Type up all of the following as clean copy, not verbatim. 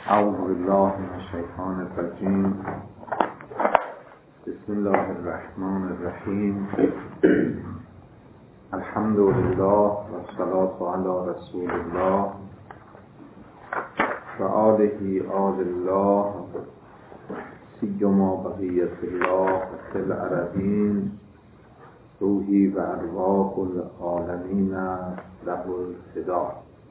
اعوذ بالله من الشیطان الرجیم. بسم الله الرحمن الرحیم. الحمد لله و الصلاة علی رسول الله و آله آل الله سیما بقیت الله فی الارضین روحی و ارواح العالمین له الفدا.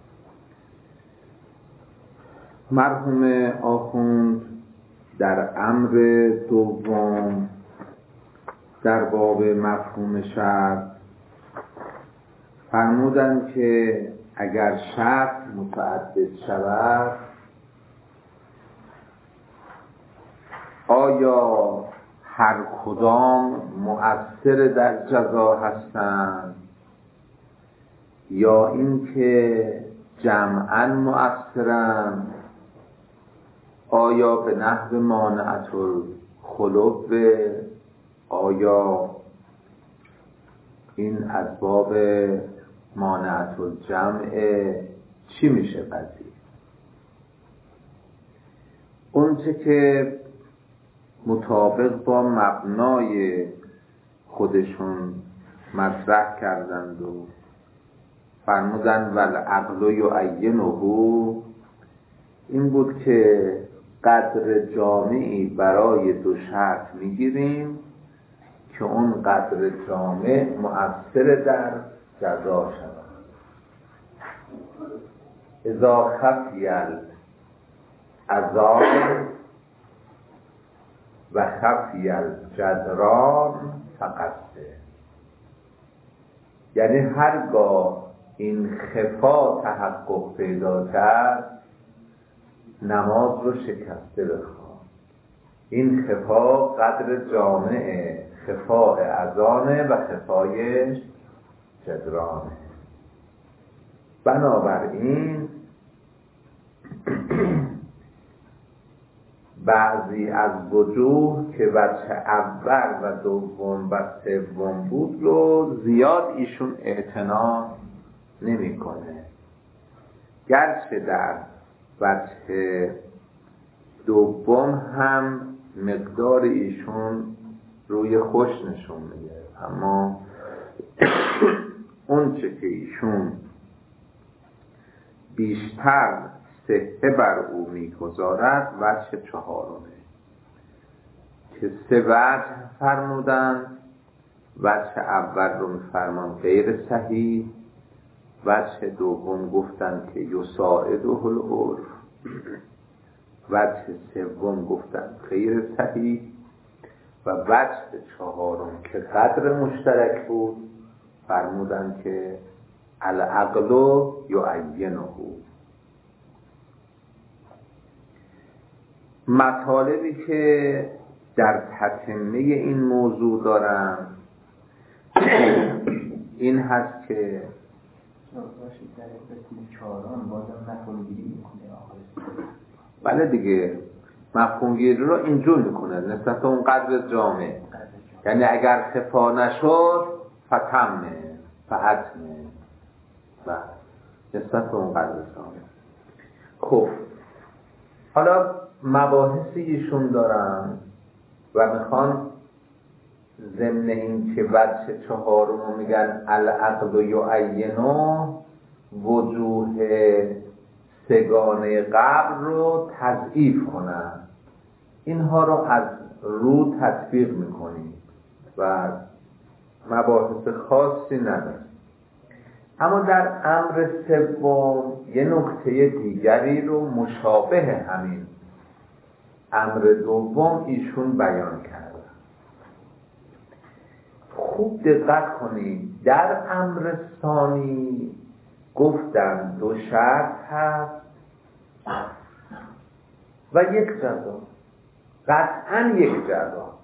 مرحوم آخوند در امر دوم در باب مفهوم شرط فرمودند که اگر شرط متعدد شود آیا هر کدام مؤثر در جزا هستند یا اینکه جمعاً مؤثرند؟ آیا به نحو مانعة الخلو، آیا این از باب مانعة الجمع چی میشه پذیر؟ اونچه که مطابق با مبنای خودشون مطرح کردند و فرمودند والعقل یعینه، این بود که قدر جامعی برای دو شرط میگیریم که اون قدر جامع مؤثر در جزا شود. اذا خفی العذاب و خفی الجدران فقصه، یعنی هرگاه این خفا تحقق پیدا کرد نماز رو شکسته بخواه. این خفا قدر جامع خفاء اذانه و خفای جدرانه. بنابراین بعضی از وجوه که وجه اول و دوم و سوم بود رو زیاد ایشون اعتنا نمی‌کنه، گرچه در وجه دوم هم مقدار ایشون روی خوش نشون میده، اما اون چه که ایشون بیشتر صحه بر او میگذارد وجه چهارمه که سه وجه فرمودن. وجه اول رو میفرمان غیر صحیح، وجه دوم گفتن که یساعده العرف، وجه سوم گفتن غیر صحیح و وجه چهارم که قدر مشترک بود فرمودن که العقل یعینه. مطالبی که در تتمه این موضوع دارن این هست که در قسم چهارم بازم مفهومگیری میکنه آخرش. بله دیگه، مفهومگیری رو اینجور میکنه نسبت به اون قدر جامع، یعنی اگر خفا نشد فتمه فعتمه و نسبت به اون قدر جامع. خب حالا مباحثی ایشون دارن و میخوان ضمن این که وجه چهارم رو میگن العقل یعینه، وجوه سگانه قبل رو تضعیف کنن. اینها رو از رو تطبیق میکنیم و مباحث خاصی نداره. اما در امر سوم یه نکته دیگری رو مشابه همین امر دوم ایشون بیان کرد. خوب دقت کنید، در امر ثانی گفتن دو شرط هست و یک جزا، قطعا یک جزا،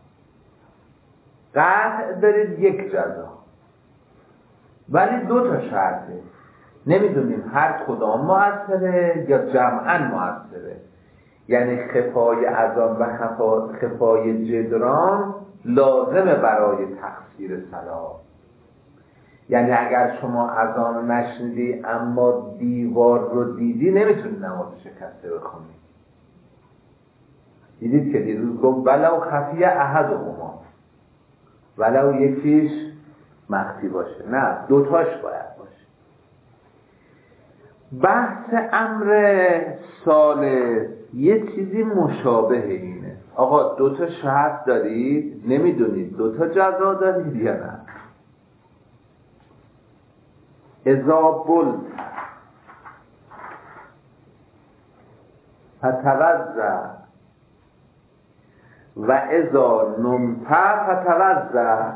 قطع دارید یک جزا، ولی دو تا شرطه، نمیدونیم هر کدام مؤثره یا جمعا مؤثره. یعنی خفای اذان و خفای جدران لازمه برای تقصیر صلاة. یعنی اگر شما اذان نشنیدی اما دیوار رو دیدی نمیتونی نماز شکسته بخونی. دیدید که دیروز گفت ولو خفی احدهما، ولو یکیش مخفی باشه، نه دوتاش باید باشه. بحث امر ثالث یه چیزی مشابه اینه. آقا دوتا شرط دارید، نمیدونید دوتا جزا دارید یا نه. اذا بلت فتوضأ و اذا نمت فتوضأ،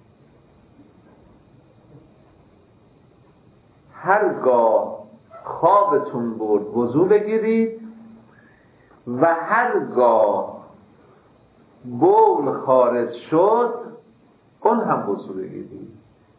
هرگاه خوابتون برد وضو بگیرید و هرگاه بول خارج شد اون هم وضو بگیرید.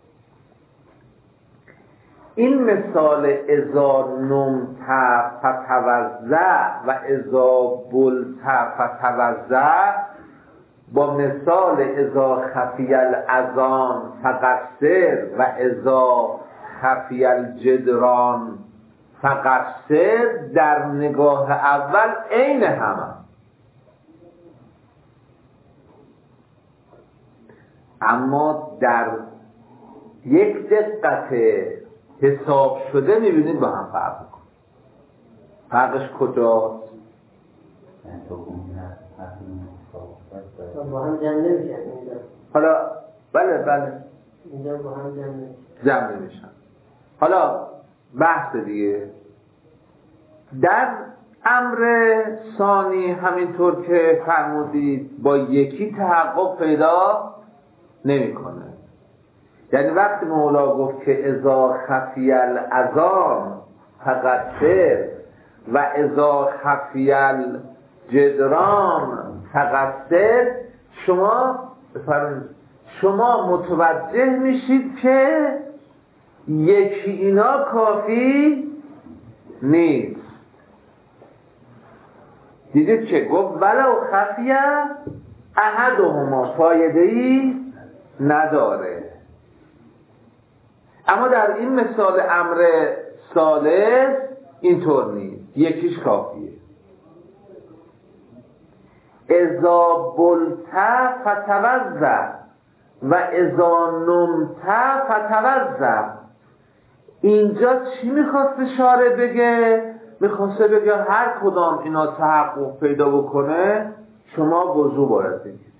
این مثال اذا نمت فتوضأ و اذا بلت فتوضأ با مثال اذا خفی الاذان فقصر و اذا خفی الجدران فقصر در نگاه اول عین همه، اما در یک دقت حساب شده میبینید با هم فرق میکنه. فرقش کجاست؟ با هم جمع نمیشن. حالا بله اینجا با هم جمع نمیشن. حالا بحث دیگه در امر ثانی همینطور که فرمودید با یکی تحقق پیدا نمیکنه. یعنی وقتی مولا گفت که اذا خفی الاذان فقصر و اذا خفی الجدران فقصر، شما متوجه میشید که یکی اینا کافی نیست. دیدید که گفت ولو خفی احدهما، فایده‌ای نداره. اما در این مثال امر ثالث اینطور نیست، یکیش کافیه. اذا بلت فتوضأ و اذا نمت فتوضأ، اینجا چی میخواسته شارع بگه؟ میخواسته بگه هر کدام اینا تحقق پیدا بکنه شما وضو باید بگیرید.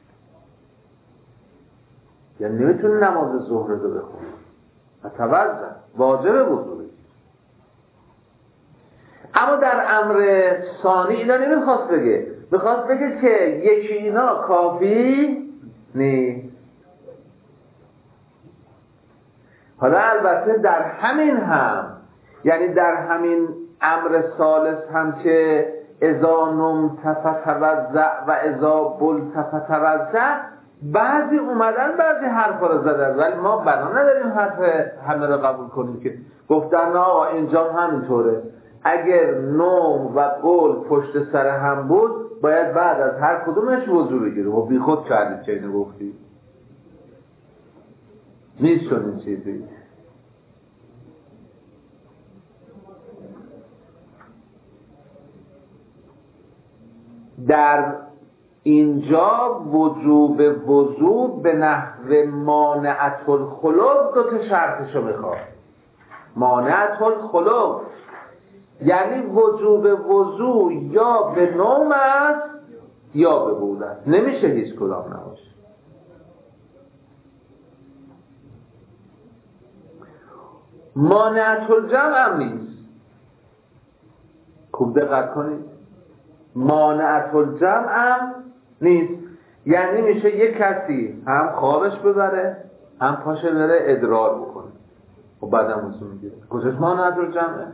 یعنی نمیتونی نماز ظهر رو بخونی، فتوضأ واجب وضو بگیرید. اما در امر ثانی اینا نمیخواست بگه، میخواست بگه که یکی اینا کافی نیست. حالا البته در همین هم، یعنی در همین امر ثالث هم که اذا نمت فتوضأ و اذا بلت فتوضأ، بعضی اومدن بعضی حرفا رو زدن، ولی ما بنا نداریم حرف همه رو قبول کنیم که گفتن نه آقا اینجا همینطوره. اگر نوم و قول پشت سر هم بود باید بعد از هر کدومش وضو بگیره. و بی خود کردید چه اینو گفتی؟ نیست چون چیزی. در اینجا وجوب وضو به نحو مانعة الخلق دو تا شرطشو میخواد. مانعة الخلق یعنی وجوب وضو یا به نوم است یا به بول است، نمیشه هیچ کدام نباشه. مانعة الجمع هم نیست. خوب دقت کنید، مانعة الجمع هم نیست. یعنی میشه یک کسی هم خوابش ببره هم پاشه بره ادرار بکنه و بعدم وضو میگیره. کجاست مانعة الجمعه؟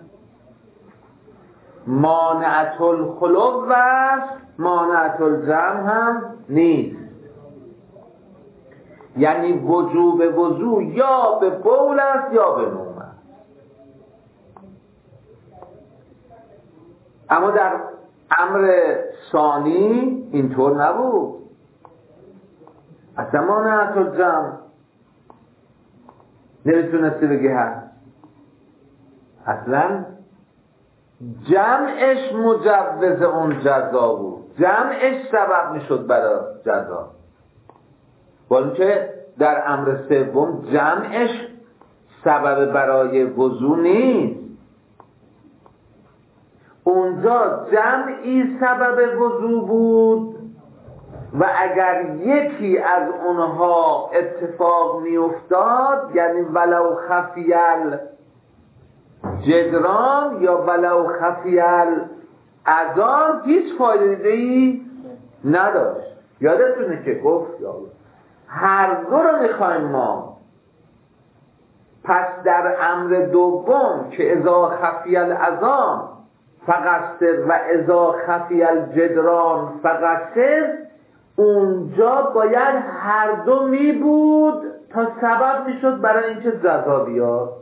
مانعة الخلق و مانعة الجمع هم نیست. یعنی وجوب وضو یا به بول است یا به نوم است. اما در امر ثانی اینطور نبود. اصلا مانعة الجمع نمیتونستی بگی هست. اصلا جمعش مجوز اون جزا بود، جمعش سبب میشد برای جزا، ولی که در امر سوم جمعش سبب برای وضو نیست. اونجا جمعی سبب وضو بود و اگر یکی از اونها اتفاق میافتاد، یعنی ولو خفیل جدران یا ولو خفیل اذان، هیچ فایده‌ای نداشت. یادتونه که گفت یا هر دو رو میخوایم ما. پس در امر دوم که اذا خفی الاذان فقصر و اذا خفی الجدران فقصر، اونجا باید هر دو می بود تا سبب میشد برای اینکه جزا بیاد،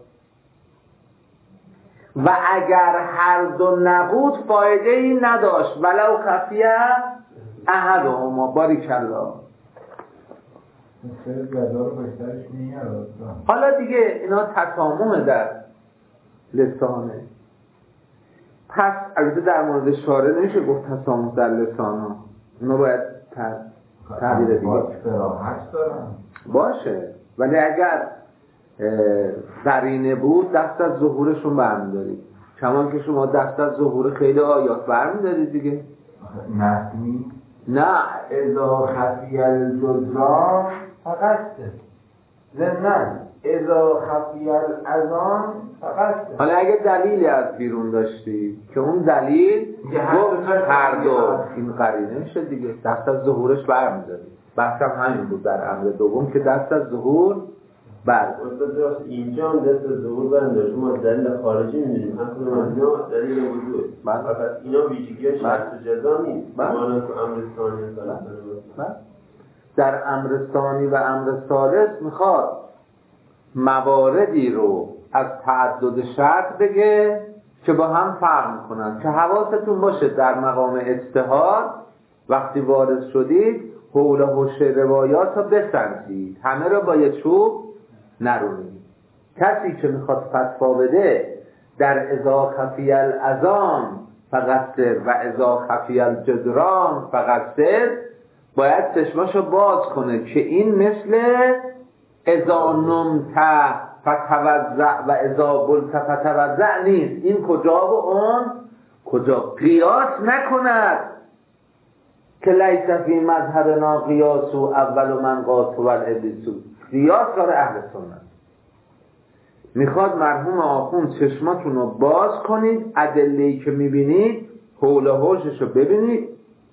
و اگر هر دو نبود فایده ای نداشت. ولو خفی احدهما. باریکالله. حالا دیگه اینا تسامح در لسانه. پس البته در مورد شارع نمیشه گفت تسامح در لسان ها، اونا باید تعبیر دیگه باشه. ولی اگر قرینه بود دست از ظهورشون برمیدارید، کمان که شما دست از ظهور خیلی آیات برمیدارید دیگه. نه اذا خفی الجدران فقط ضمن اذا خفی الاذان فقط. حالا اگه دلیلی از بیرون داشتی که اون دلیل گفت هر دو، این قرینه میشه دیگه، دست از ظهورش برمیداری. بحثم همین بود در امر دوم که دست از ظهور استاد اینجا هم دست از ظهور برمیداره. شما دلیل خارجی میدونیم، هم کنم از اینا دلیل وجود، فقط اینا ویژگی ها شرط و جزا نیست. مانا که امر ثانی در امر ثانی و امر ثالث میخواد مواردی رو از تعدد شرط بگه که با هم فرق میکنن، که حواستون باشه در مقام اجتهاد وقتی وارد شدید حول و حوش روایات رو بسنجید، همه رو با یه چوب نرونید. کسی که میخواد فتوا بده در اذا خفی الاذان فقصر و اذا خفی الجدران فقصر، باید چشماشو باز کنه که این مثل اذا نمت فتوضع و اذا بلت فتوضع نیست. این کجا و اون کجا. قیاس نکند که لیس فی مذهبنا قیاس و اول من قاس و الابلیس. قیاس کار اهل سنت. میخواد مرحوم آخوند چشماتون رو باز کنید، ادله‌ای که میبینید حول و حوشش رو ببینید،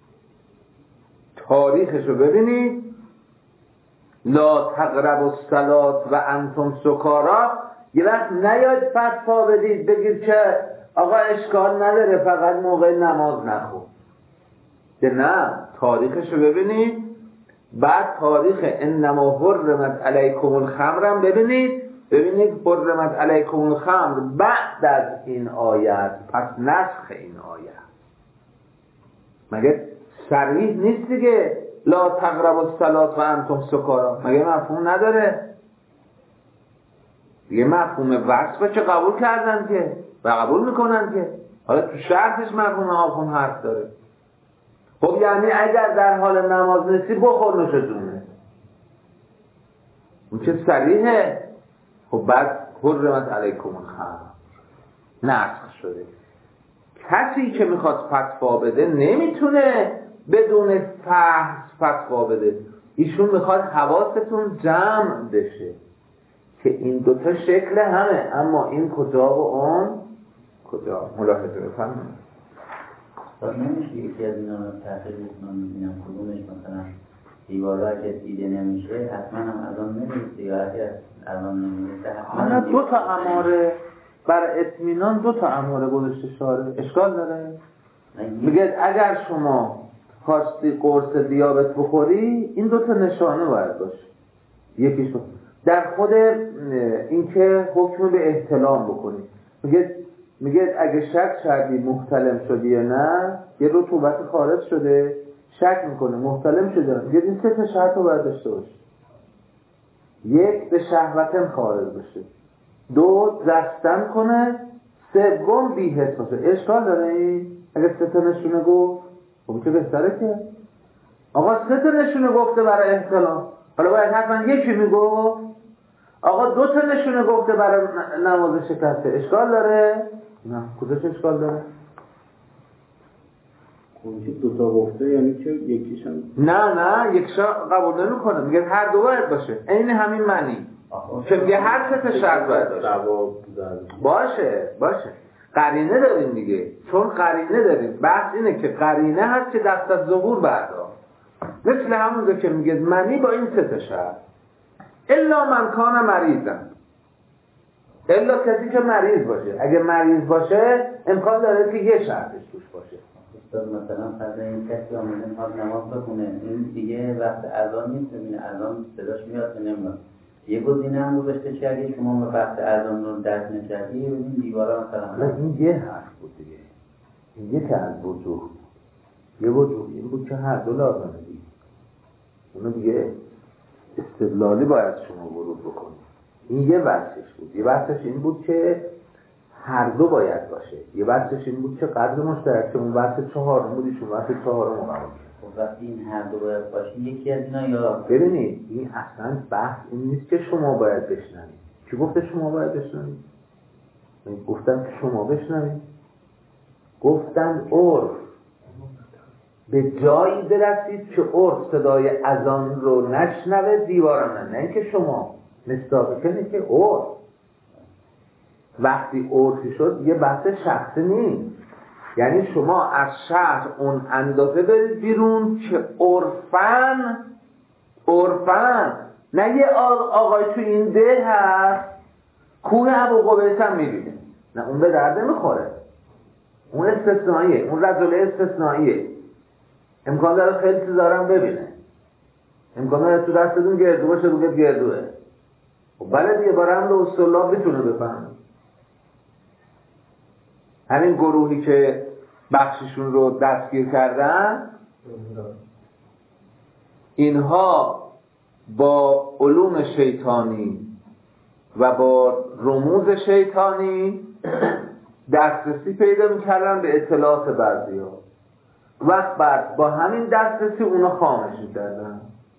تاریخش رو ببینید. لا تقربوا الصلاة و انتم سکارا. یه وقت نیاید فتوا بدید بگید که آقا اشکال نداره فقط موقع نماز نخون. که نه، تاریخش رو ببینید، بعد تاریخ انما حرمت علیکم الخمر هم ببینید حرمت علیکم الخمر بعد از این آیت، پس نسخ این آیت. مگه صریح نیست دیگه لا تقربوا الصلاة و انتم سکارا؟ مگه مفهوم نداره؟ دیگه مفهوم وصفه چه قبول کردن که و قبول میکنن که حالا تو شرطش مرحوم آخوند حرف داره. خب یعنی اگر در حال نماز نیستی بخور نوش جونه، اون چه صریحه. خب بعد حرمت علیکم الخمر نسخ شده. کسی که میخواد فتوا بده نمیتونه بدون فحص فتوا بده. ایشون میخواد حواستون جمع بشه که این دوتا شکل همه، اما این کجا و اون کجا. ملاحظه بفرمایید. نمیشه یکی از اینا رو تحقیق کنم ببینم کدومش مثلا دیوارا که دیده نمیشه حتما هم اذان نمیشه یا اگر اذان نمیشه حالا دو تا اماره بر اطمینان، دو تا اماره گذاشته شاره. اشکال داره؟ میگه اگر شما خواستی قرص دیابت بخوری این دو تا نشانه باید باشه. یکیش در خود اینکه حکم به احتلام بکنی. میگه اگه شک کردی محتلم شدی یا نه، یه رطوبت خارج شده، شک میکنه محتلم شده، میگه این سه تا شرط رو باید داشته باشه. یک، به شهوتن خارج بشه. دو، دستن کنه. سوم بی حس باشه. اشکال داره این؟ اگه 3 تا نشونه گفت خب که بهتره که آقا 3 تا نشونه گفته برای احتلام، حالا باید حتما یکی میگفت. آقا 2 تا نشونه گفته برای نماز شکسته، اشکال داره؟ نه. کجاش اشکال داره؟ اونجا 2 تا گفته یعنی که یکیشم نه یکیشا قبول نمیکنه، میگه هر دو باید باشه. این همین معنی که میگه هر 3 تا شرط باید باشه. باشه قرینه داریم دیگه، چون قرینه داریم. بحث اینه که قرینه هست که دست از ظهور بردار، مثل همونجا که میگه معنی با این 3 تا شرط. الا من کان مریضن، الا کسی که مریض باشه. اگه مریض باشه امکان داره که یه شرطش توش باشه. مثلا فرض این کسی آمده میخواد نماز بخونه، این دیگه وقت اذان نیست، ببینه اذان صداش میاد یا نمیاد. یه گزینه هم گذاشته که اگه شما وقت اذان رو درک نکردی ببین دیوارا مثلا. این یه حرف بود دیگه، این یک از وجوه، یه وجوه این بود که هر دو لازمه دیگه. اونو دیگه استدلالی باید شما ورود بکنید. این یه بحثش بود. یه بحثش این بود که هر دو باید باشه. یه بحثش این بود که قدر مشترک، که اون بحث 4 بود، ایشون بحث 4 قبول کرد. خب وقتی این هر دو باید باشه یکی از اینا یا ببینید این اصلا بحث این نیست که شما باید بشنوید. کی گفته شما باید بشنوید؟ من گفتم که شما بشنوید. گفتم عرف به جایی برسید که عرف صدای اذان رو نشنوه، دیوارم نه اینکه شما مصداقی کنه که عرف وقتی عرفی شد یه بحث شخصی نیست. یعنی شما از شهر اون اندازه برید بیرون که عرفن نه یه آقای تو این ده هست کوه ابوقبیس هم میبینه، نه اون به درد نمیخوره، اون استثنائیه، اون رجل استثنائیه، امکان داره خیلی چیزارم ببینه، امکان داره تو دستتون گردو باشه روگت گردوه. خب بله دیگه برای هم اصطلاح بتونه بفهمه. همین گروهی که بخششون رو دستگیر کردن اینها با علوم شیطانی و با رموز شیطانی دسترسی پیدا میکردن به اطلاعات بعضی‌ها. وقت بعد با همین دسترسی اونا خامش میکردن.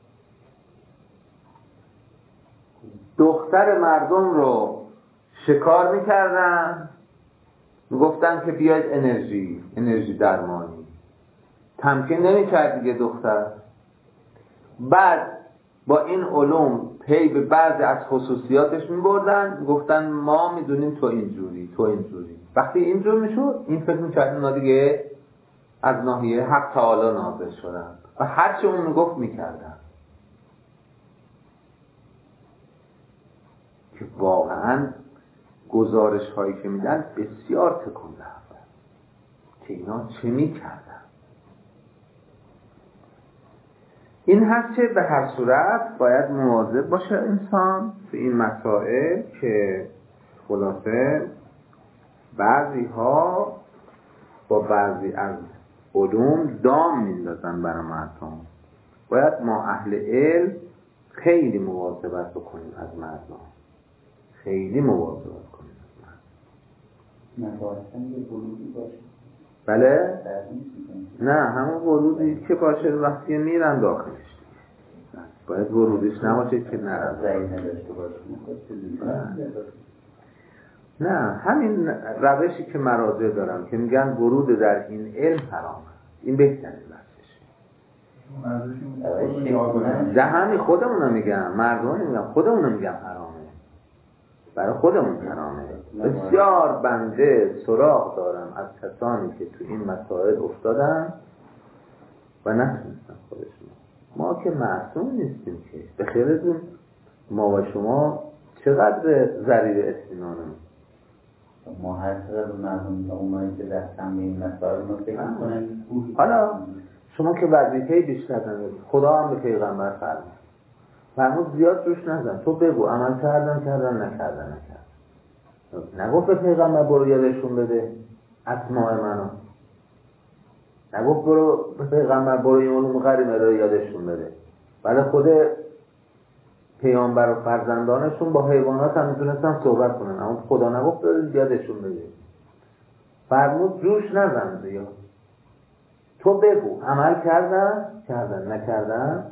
دختر مردم رو شکار میکردن، میگفتن که بیاید انرژی درمانی. تمکین نمیکرد دیگه دختر. بعد با این علوم پی به بعضی از خصوصیاتش میبردن، میگفتن ما میدونیم تو اینجوری. وقتی اینجور میشد این فکر میکرد اونا دیگه از ناحیه حق تعالی نازل شدن و هرچی اون میگفت میکردن. که واقعا گزارش هایی که میدن بسیار تکون دهنده که اینا چه میکردن. این هست که به هر صورت باید مواظب باشه انسان به این مسائل که خلاصه بعضی ها با بعضی از علوم دام میندازن برای مردم. باید ما اهل علم خیلی مواظبت بکنیم از مردم، خیلی مواظبت کنیم از مردم. نباید یه بلودی باشه. بله؟ نه همون ورودی که باشه وقتی میرن داخلش باید ورودیش نباشه که نرن. نه همین روشی که مراجع دارم که میگن ورود در این علم حرامه، این بهترین بحثشه. ده همین خودمونو میگم، مردم نمیگم، خودمونو میگم حرامه، برای خودمون حرامه. بسیار بنده سراغ دارم از کسانی که تو این مسائل افتادن و نتونستن خودشون. ما که معصوم نیستیم که به خیرتون ما و شما چقدر ذریع اطمینانم. ما هر چقدر مردم اونایی که دستم به این مسائل ما فکر می‌کنن. حالا شما که وظیفه بیشتر ندارید، خدا هم به پیغمبر فرمود زیاد روش نزن، تو بگو عمل کردن نکردن. نگفت به پیغمبر برو یادشون بده اسماء منو، نگفت برو به پیغمبر برو این علوم غریبه رو یادشون بده. بعد خود پیامبر و فرزندانشون با حیوانات هم میتونستن صحبت کنن، اما خدا نگفت یادشون بده. فرمود جوش نزن زیاد، تو بگو عمل کردن نکردن.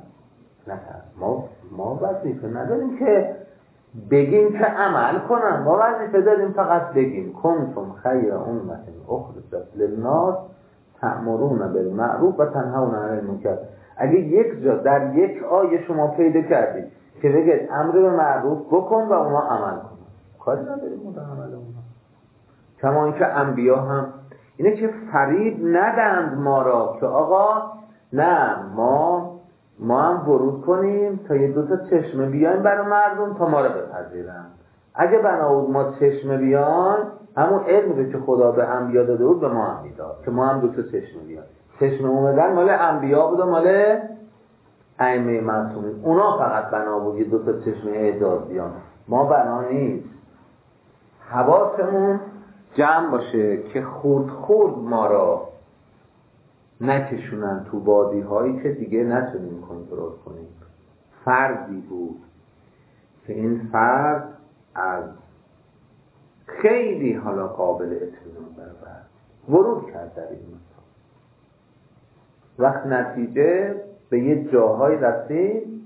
ما وظیفه نداریم که بگیم که عمل کنن، ما وظیفه داریم فقط بگیم کنتم خیر امة اخرجت للناس تأمرون بالمعروف و تنهون عن المنکر. اگه یک جا در یک آیه شما پیدا کردید که بگید امر به معروف بکن و اونا عمل کنن، کاری نداریم اون عمل اونا. کما اینکه انبیا هم اینه که فریب ندند ما را که آقا نه ما هم ورود کنیم تا یه دوتا چشمه بیایم برای مردم تا ما رو بپذیرن. اگه بنا بود ما چشمه بیان، همون علمی که خدا به انبیا داده بود به ما هم میداد که ما هم دوتا چشمه بیان. چشمه اومدن مال انبیا بود و مال ائمه معصومین، اونا فقط بنا بود یه دوتا چشمه اعجاز بیان، ما بنا نیست. حواسمون جمع باشه که خورد ما را نکشونن تو وادی هایی که دیگه نتونیم کنترل کنیم. فردی بود که این فرد از خیلی حالا قابل اطمینان برابر ورود کرد در این مثال. وقت نتیجه به یه جاهای رسید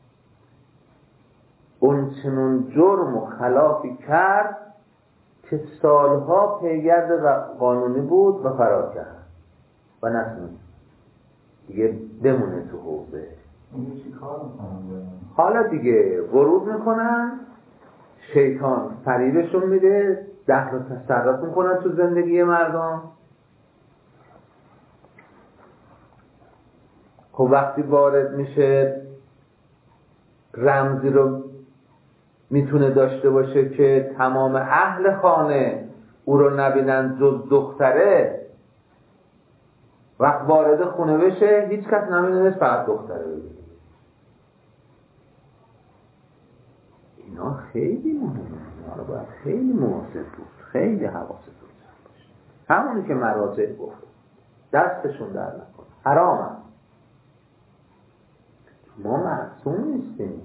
اون چنون جرم و خلافی کرد که سالها پیگرد و قانونی بود و فرار کرد و نتونست دیگه بمونه تو حوزه. چی کار میکنن؟ حالا دیگه ورود میکنن، شیطان فریبشون میده، دخل و تصرف میکنن تو زندگی مردم. خب وقتی وارد میشه رمزی رو میتونه داشته باشه که تمام اهل خانه او رو نبینن جز دختره. وقت وارد خونه بشه هیچ کس نمیدونست فقط دختره ببینه. اینا خیلی مهمه، اینا رو باید خیلی مواظب بود، خیلی حواست بود باشه. همونی که مراجع گفت دستشون در نکن، حرام است. ما معصوم نیستیم.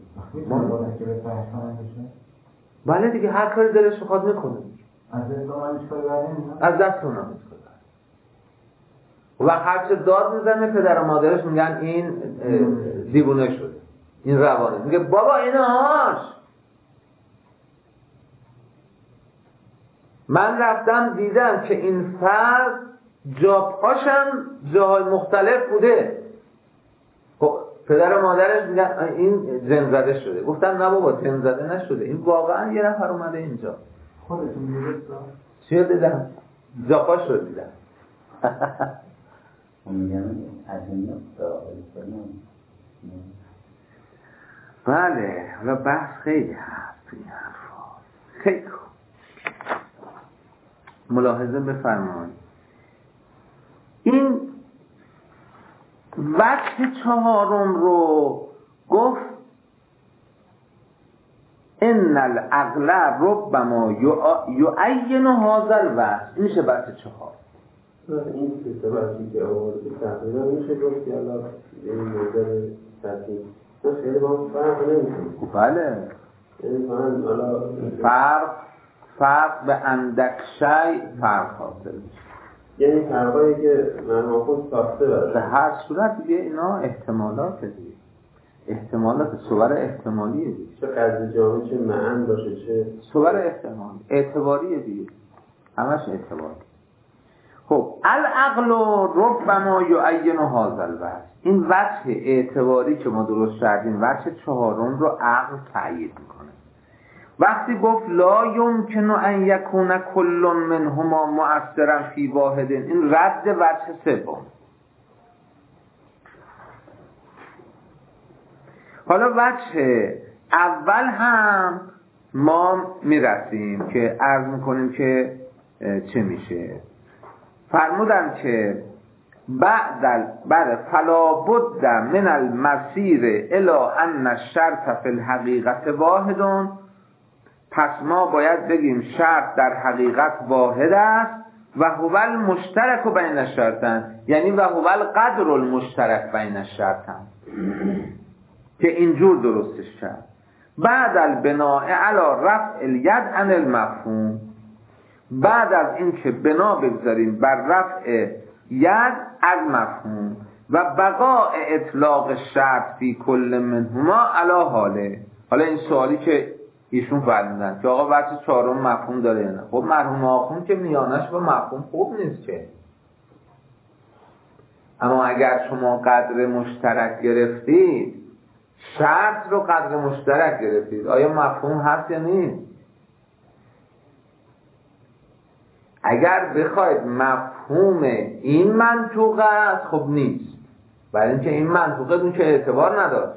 بله دیگه هر کاری دلش بخواد میکنه. از دست اونا میکنه. و هر چه داد میزنه پدر و مادرش میگن این دیوونه شده، این روانه. میگه بابا اینهاش. من رفتم دیدم که این فرد جاپاشم جاهای مختلف بوده. خب پدر و مادرش میگن این زن زده شده. گفتن نه بابا زن زده نشده، این واقعا یه نفر اومده اینجا. خودتون دیدید؟ چیه دیدم؟ جاپاش رو دیدم. بله حالا بحث خیلی هست توی این حرفا. خیلی خوب ملاحظه بفرمایید. این وجه چهارم رو گفت ان العقل ربما یعین هذا الوجه. این میشه وجه چهار. این سه بچی که آورده تقریبا میشه گفت که الان این مدل تحصیل خیلی با هم فرق نمیکنه. بله یعنی فرق به اندک شیء فرق حاصل میشه. یعنی فرقایی که مرماخون ساخته برده به هر صورت دیگه اینا احتمالات دیگه، احتمالات صور احتمالیه دیگه، چه قضیه جامعه چه معن باشه چه صور احتمال اعتباریه دیگه، همش اعتباری. خب العقل ربما یعین هذا الوجه. این وجه اعتباری که ما درست کردیم وجه چهارم رو عقل تأیید میکنه. وقتی گفت لا یمکن ان یکون کل منهما مؤثرا فی واحد، این رد وجه سوم. حالا وجه اول هم ما میرسیم که عرض میکنیم که چه میشه. فرمودن که بعد فلا بد من المسیر الی ان الشرط فی الحقیقت واحد. پس ما باید بگیم شرط در حقیقت واحد است و هو المشترک بین الشرطین، یعنی و هو القدر المشترک بین الشرطین، که اینجور درستش کرد. بعد البناء علی رفع الید عن المفهوم. بعد از این که بنا بگذاریم بر رفع ید از مفهوم و بقاء اطلاق شرط فی کل منهما علی حاله. حالا این سوالی که ایشون فرمودن که آقا بحث چهارم مفهوم داره یا نه؟ خب مرحوم آخوند که میانش با مفهوم خوب نیست که. اما اگر شما قدر مشترک گرفتید، شرط رو قدر مشترک گرفتید، آیا مفهوم هست یا نیست؟ اگر بخواید مفهوم این منطوق است، خب نیست، برای اینکه این منطوقه اون که اعتبار نداشت.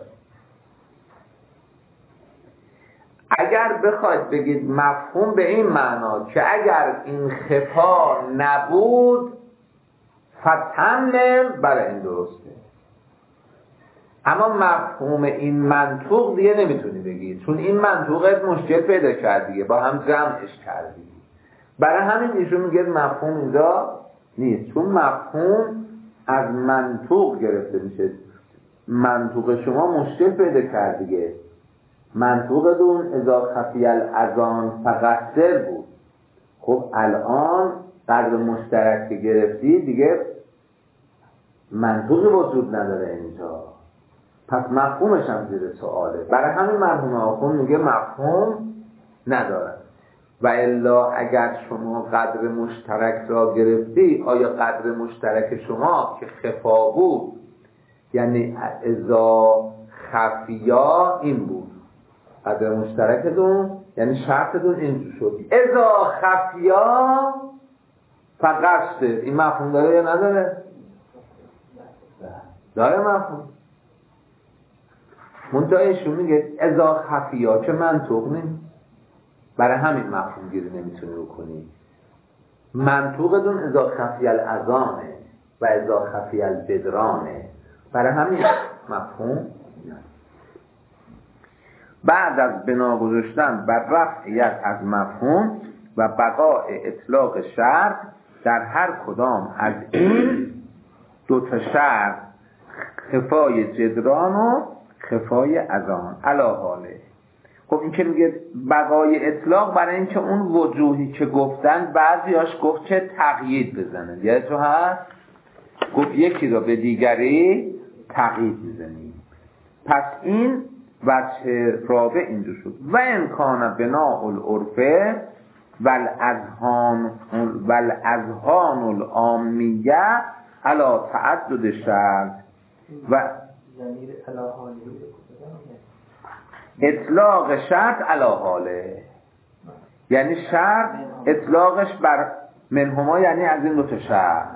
اگر بخواید بگید مفهوم به این معنا که اگر این خفا نبود فتم، برای این درسته. اما مفهوم این منطوق دیگه نمیتونی بگید، چون این منطوقت مشکل پیدا کرد دیگه، با هم جمعش کردی. برای همین ایشون میگه مفهوم اینجا نیست، چون مفهوم از منطوق گرفته میشه. منطوق شما مشکل پیدا کرد دیگه. منطوق دون اذا خفی الاذان فقصر بود. خب الان قدر مشترک که گرفتی دیگه منطوقی وجود نداره اینجا، پس مفهومش هم زیر سؤاله. برای همین مرحوم آخوند میگه مفهوم نداره. و الا اگر شما قدر مشترک را گرفتی، آیا قدر مشترک شما که خفا بود یعنی اذا خفیا این بود، قدر مشترک دون یعنی شرط دون این شد، اذا خفیا فقط این مفهوم داره یا نداره؟ داره مفهوم. منتهایشون میگه اذا خفیا که منطوق نیست، برای همین مفهوم گیری نمیتونی بکنی. منطوق دون اذا خفی الاذانه و اذا خفی الجدرانه، برای همین مفهوم. بعد از بنا گذاشتن بر رفعیت از مفهوم و بقاء اطلاق شرط در هر کدام از این دو تا شرط، خفای جدران و خفای اذان علی حاله. خب این که میگه بقای اطلاق، برای اینکه اون وجوهی که گفتن بعضیاش گفت که تقیید بزنه، یعنی تو هست گفت یکی را به دیگری تقیید میزنیم. پس این وجه رابع اینجا شد. و امکان بناء العرفه والاذهان العامیه علی تعدد شرط و اطلاق شرط علی حاله، یعنی شرط اطلاقش بر منهما یعنی از این دو تا شرط.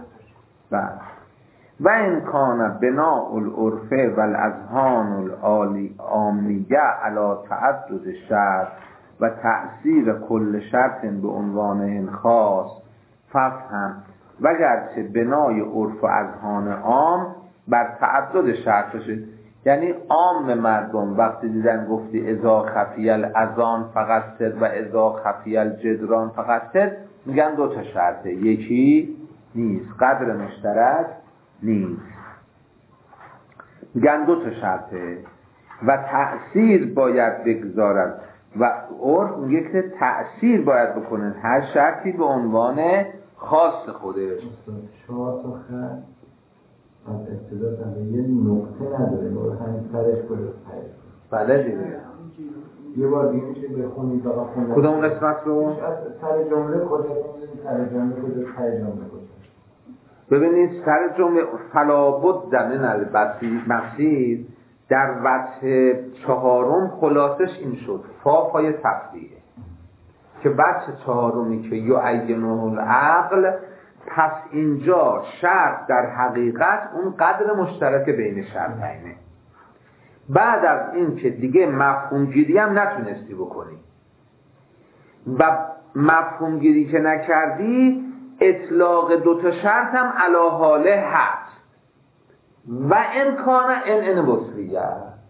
و امکان بناء العرفه والاذهان العامیه علی تعدد شرط و تأثیر کل شرط به عنوان خاص ففهم، وگرچه بنای عرف و اذهان عام بر تعدد شرط بشه، یعنی عام مردم وقتی دیدن گفتی اذا خفی الاذان فقط صد و اذا خفی الجدران فقط صد، میگن دو تا شرطه، یکی نیست، قدر مشترک نیست، میگن دو تا شرطه و تأثیر باید بگذارد و عرف میگه که تأثیر باید بکنه هر شرطی به عنوان خاص خودش. شما تو خط از ابتدا تا یه نقطه نداره، باید همین سرش کنید. بله دیگه. یه بار دیگه میشه بخونید آقا خوندن. کدوم قسمت رو؟ سر جمله کجا کنید، سر جمله کجا، سر جمله کجا. ببینید سر جمله فلابد من المسیر در وجه چهارم خلاصش این شد، فافای تفسیره که وجه چهارمی که یعینه العقل، پس اینجا شرط در حقیقت اون قدر مشترک بین شرطینه. بعد از این که دیگه مفهوم گیری هم نتونستی بکنی و مفهوم گیری که نکردی، اطلاق دوتا شرط هم علی حاله هست و امکان ان بصریه،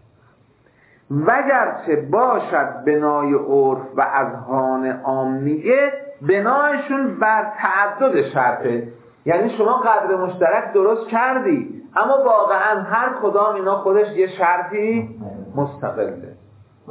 وگرچه باشد بنای عرف و اذهان عامیه بنایشون بر تعدد شرطه، یعنی شما قدر مشترک درست کردی اما واقعا هر کدام اینا خودش یه شرطی مستقله.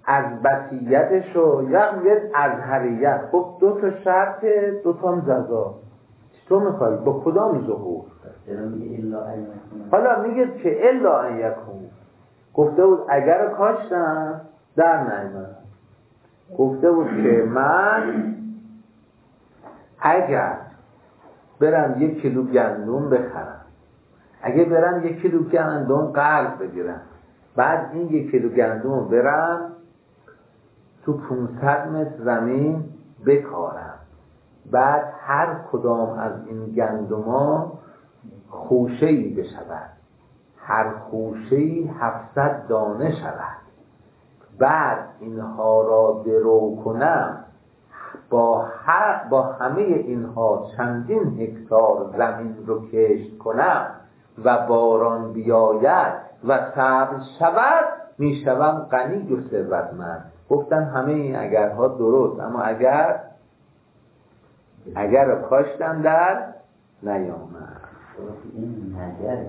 ازبتیتشو یا میگه ازهریت. خب 2 تا شرط 2 تا جزا، چطور میخوایی با کدام ظهور؟ حالا میگه که الا ان یکون، گفته بود اگر کاشتم در نیامد، گفته بود که من اگر برم 1 کیلو گندم بخرم، اگه برم 1 کیلو گندم قرض بگیرم، بعد این 1 کیلو گندم برم تو 500 متر زمین بکارم، بعد هر کدام از این گندما خوشه‌ای بشود، هر خوشه‌ای 700 دانه شود، بعد اینها را درو کنم، با همه اینها چندین هکتار زمین رو کشت کنم و باران بیاید و سبز شود، میشوم غنی و ثروتمند. گفتن همه این اگرها درست، اما اگر کاشتن در نیامد. این نجره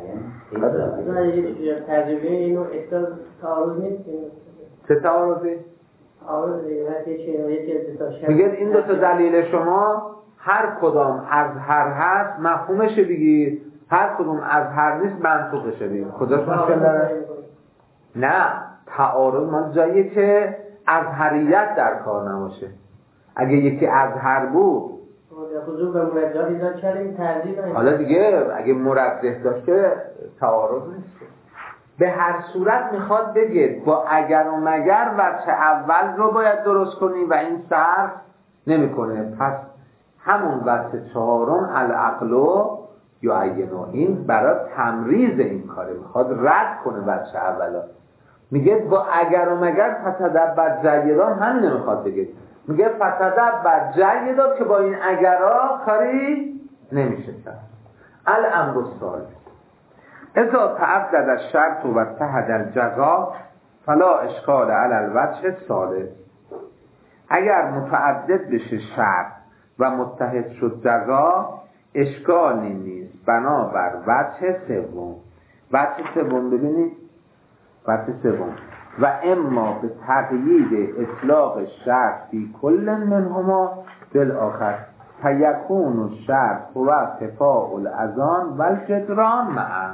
تجربه اینو احتاج تعارض نیست. چه تعارضی؟ تعارض میگه این 2 تا دلیل شما هر کدام از هر هست مفهومشه بگید، هر کدام از هر نیست منطوقشه بگید. کجاش مشکل داره؟ نه، تعارض من جاییه که ازهریت در کار نماشه. اگه یکی ازهر بود حضور به مرجح ایجاد کردیم ترجیح. حالا دیگه اگه مرجح داشته تعارض نیست. به هر صورت میخواد بگه با اگر و مگر وجه اول رو باید درست کنی و این صرف نمیکنه، پس همون وجه 4 العقل یا عینو، این برای تمریز این کاره، میخواد رد کنه وجه اولا. میگه با اگر و مگر فتدبر جیدان، همین نمیخواد بگه، میگه فتدبر جیدان که با این اگرها کاری نمیشه کرد. الامر الثالث اذا تعدد الشرط و اتحد الجزا فلا اشکال علی الوجه الثالث. اگر متعدد بشه شرط و متحد شد جزا، اشکالی نیست بنابر وجه سوم. وجه سوم ببینید، وجه سوم و اما به تقیید اطلاق شرط فی کل منهما بالآخر فیکون الشرط هو تفاعل الاذان و الجدران معا.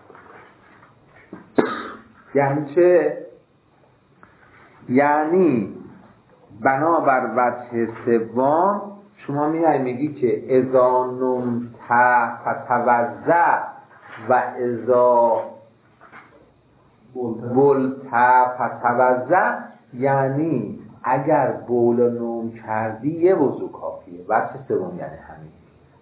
یعنی چه؟ یعنی بنابر وجه سوم شما میگی که اذا نمت فتوضأ و اذا بولت فتوضأ، یعنی اگر بول و نوم کردی یه وضو کافیه. وجه سوم یعنی همین،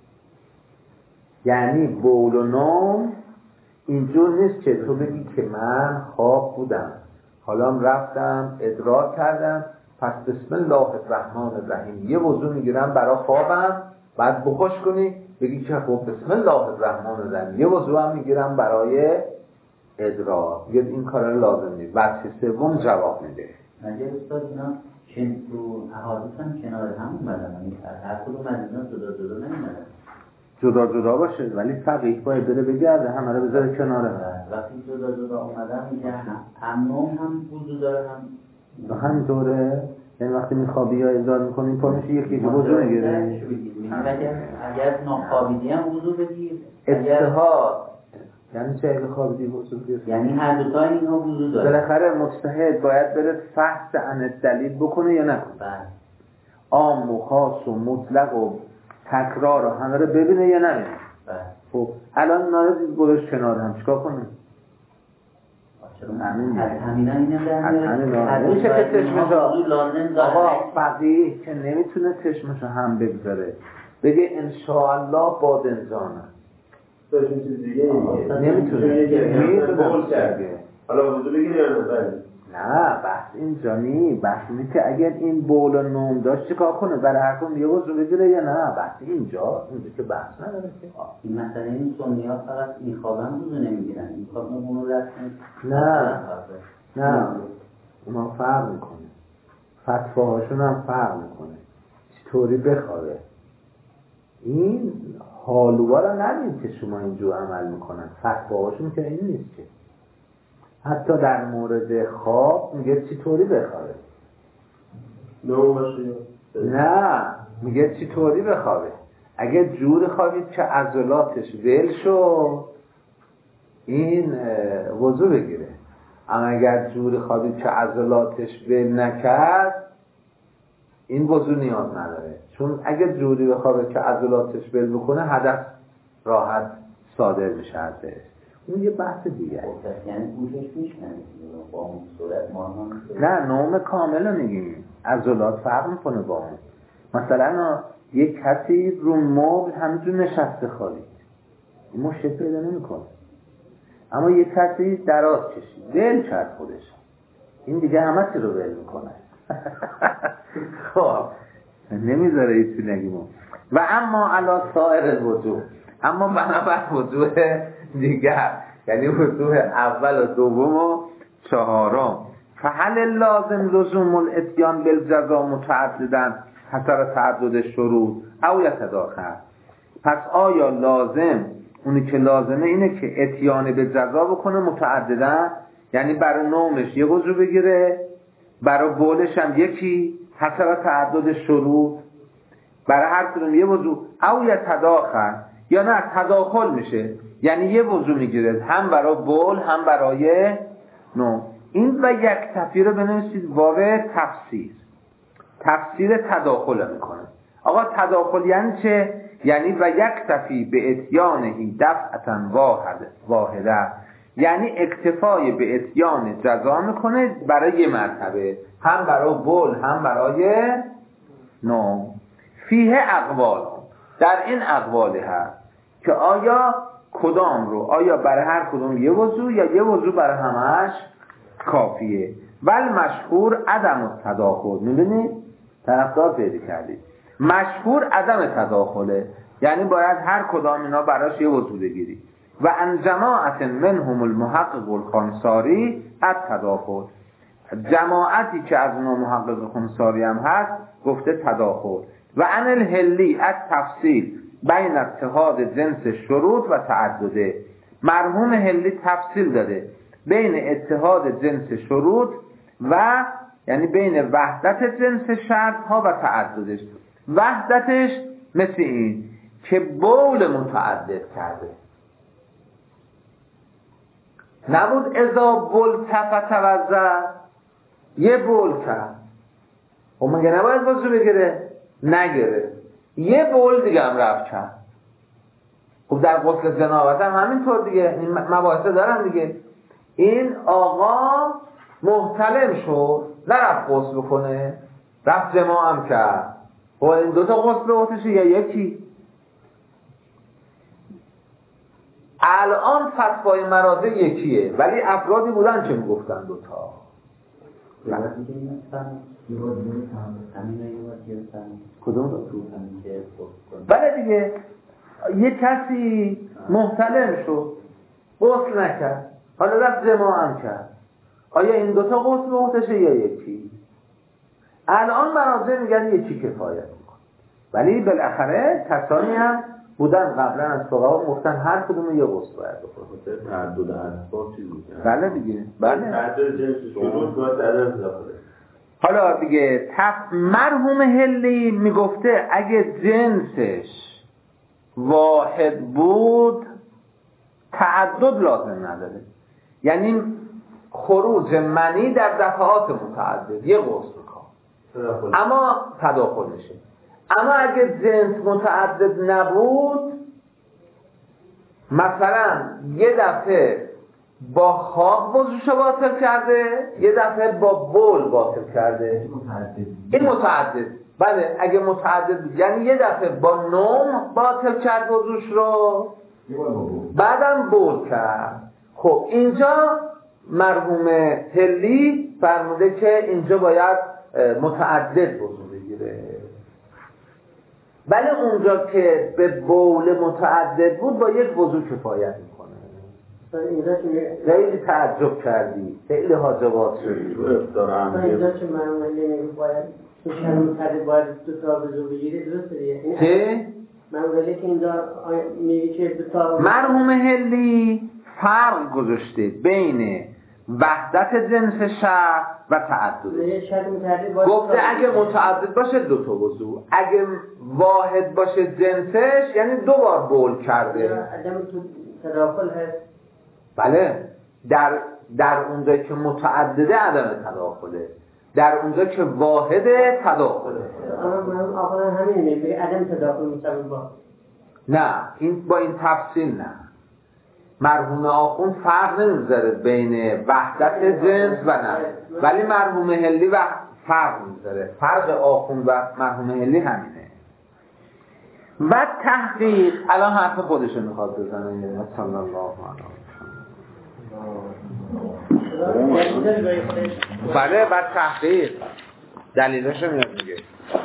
یعنی بول و نوم اینجور نیست که تو بگی که من خواب بودم حالا رفتم ادراک کردم پس بسم الله الرحمن الرحیم یه وضو میگیرم برای خوابم، بعد بخوش کنی بگی که خب بسم الله الرحمن الرحیم یه وضو هم میگیرم برای ادراک. یه این کار لازم نیست. وجه سوم جواب میده. مگه استاد اینا چند تو احادیث هم کنار هم اومدن، هر کدوم از اینا جدا جدا نمیدن، جدا جدا باشه ولی فقیه باید بره بگرده همه رو بذاره کناره. وقتی جدا جدا اومدن میگه هم وضو داره هم دوره، یعنی وقتی میخوابی یا ازار میکنی پا میشه یکی وضو میگیره. اگر ناخوابیدی هم وضو بگیر. اجتهاد یعنی چه اگه خوابیدی وضو بگیر؟ یعنی هر دوتا اینا وضو داره. بالاخره مجتهد باید بره فحص عن دلیل بکنه یا نکنه. عام و خاص و مطلق و تکرار و همه رو ببینه یا نبینه. خب الان نارد گذاشت کنار هم چیکار کنه؟ همینا این میشه که چشمشو آقا فقیه که نمیتونه چشمشو هم بگذاره بگه انشاءالله بادنجانه داشتیم چیز دیگه نمیتونه حالا وضو بگیره یا نه؟ نه بحث اینجا نی، بحث اینه که اگر این بول و نوم داشت چیکار کنه؟ برای هر کدوم یه وضو بگیره یا نه؟ بحث اینجا که بحث نداره که این مسئله این سنی‌ها فقط میخوابن وضو نمیگیرن، میخوابن اونو رفتن. نه اونا فرق میکنه، فتواهاشون هم فرق میکنه چطوری بخوابه. این حالوها رو نبینید که شما اینجور عمل میکنن، فتواهاشون که این نیست که حتی در مورد خواب میگه چطوری بخوابه. نه میگه چطوری بخوابه. اگه جوری خوابید که عضلاتش ول شد این وضو بگیره، اما اگر جوری خوابید که عضلاتش ول نکرد این وضو نیاز نداره، چون اگه جوری بخوابه که عضلاتش ول بکنه هدف راحت صادر میشه ازش. اون یه بحث دیگه. یعنی گوشش میشنه با اون صورت ما نه نوم کامل رو میگیم، عضلات فرق میکنه با اون. مثلا یک کسی رو مبل همینجور نشسته خوابید این مشکل پیدا نمیکنه، اما یک کسی دراز کشید ول کرد خودش این دیگه همه چی رو ول میکنه. خب نمیذاره ایچی نگیم. و اما علی سائر الوجوه، اما بنابر وجوه دیگر، یعنی وجوه اول و دوم و چهارم، فهل لازم لزوم الاتیان بالجزا متعددا حسب تعدد شروط او یتداخل. پس آیا لازم اونی که لازمه اینه که اتیان به جزا بکنه متعددا، یعنی برای نومش یه وضو بگیره، برای بولش هم یکی حسب تعدد شروط، برای هر کدوم یه وضو، او یتداخل یا نه تداخل میشه، یعنی یه وضو میگیره هم برای بول هم برای نوم. این و یک تفسیر رو بنویسید واو تفسیر تداخل میکنه. آقا تداخل یعنی چه؟ یعنی و یک تفی به اتیانهی دفعتا واحده، یعنی اکتفای به اتیان جزا میکنه برای یه مرتبه، هم برای بول هم برای نوم. فیه اقوال، در این اقواله هست که آیا کدام رو، آیا برای هر کدوم یه وضو یا یه وضو برای همش کافیه. ول مشهور عدم التداخل. میبینید طرفدار پیدا کردید، مشهور عدم تداخله، یعنی باید هر کدام اینا براش یه وضو بگیری. و ان جماعت منهم المحقق الخنساری التداخل، جماعتی که از اونها محقق خنساری هم هست گفته تداخل. و ان الهلی التفصیل بین اتحاد جنس شروط و تعدده، مرحوم هلی تفصیل داده بین اتحاد جنس شروط و یعنی بین وحدت جنس شرط ها و تعددش. وحدتش مثل این که بول متعدد کرده، نبود اذا بول فتوضا، یه بول کرد و مگه نباید وضو بگیره؟ نگیره، یه بول دیگه هم رفت کرد. خب در غسل جنابت هم همینطور دیگه، این مباحثه دارم دیگه. این آقا محتلم شد نرفت غسل بکنه، رفت جماع هم کرد. خب این دوتا غسل اوتشه یا یکی؟ الان فتوای مراجع یکیه ولی افرادی بودن که میگفتن دوتا. کدوم رو؟ بله دیگه، یه کسی محتلم شد غسل نکرد، حالا رفت جماع هم کرد، آیا این دوتا غسل اوتشه یا یکی؟ الان مراجع میگن یکی کفایت میکنه، ولی بالاخره کسانی هم بودن قبلا از فقها گفتن هر کدوم یه غسل باید بکنه. تعدد اسباب چی بود؟ بله دیگه، بله. تعدد جنس شروط باید تعدد داخله. حالا دیگه مرحوم هلی میگفته اگه جنسش واحد بود تعدد لازم نداره، یعنی خروج منی در دفعات متعدد یه غسل میکنه اما تداخل میشه. اما اگه جنس متعدد نبود، مثلا یه دفعه با خواب وضوشو باطل کرده، یه دفعه با بول باطل کرده، این متعدد. بله اگه متعدد بود یعنی یه دفعه با نوم باطل کرد وضوش رو، بعدم بول کرد. خب اینجا مرحوم هلی فرموده که اینجا باید متعدد وضو بگیره، ولی اونجا که به بول متعدد بود با یک وضو کفایت میکنه. خیلی تعجب کردی، خیلی حاجبات شدی. اینجا که مرحوم هلی میگه باید که متعدد باید دو تا وضو بگیری، درسته دیگه؟ چه؟ مرحوم هلی که اینجا میگه که دو تا، مرحوم هلی فرق گذاشته بین وحدت جنس شرط و تعدد. گفته اگه متعدد باشه 2 تا وضو، اگه واحد باشه جنسش یعنی 2 بار بول کرده. عدم تداخل هست. بله، در اونجا که متعدده عدم تداخله، در اونجا که واحده تداخله. آقا همینه میگه عدم تداخل مسبب با. نه، این با این تفصیل نه. مرحوم آخوند فرق نمیذاره بین وحدت جنس و نه، ولی مرحوم هلی و فرق میذاره. فرق آخوند و مرحوم هلی همینه. و تحقیق الان حرف خودشو میخواد بزنه. صلی الله علیه و بله، بعد تحقیق دلیلشو میاد میگه.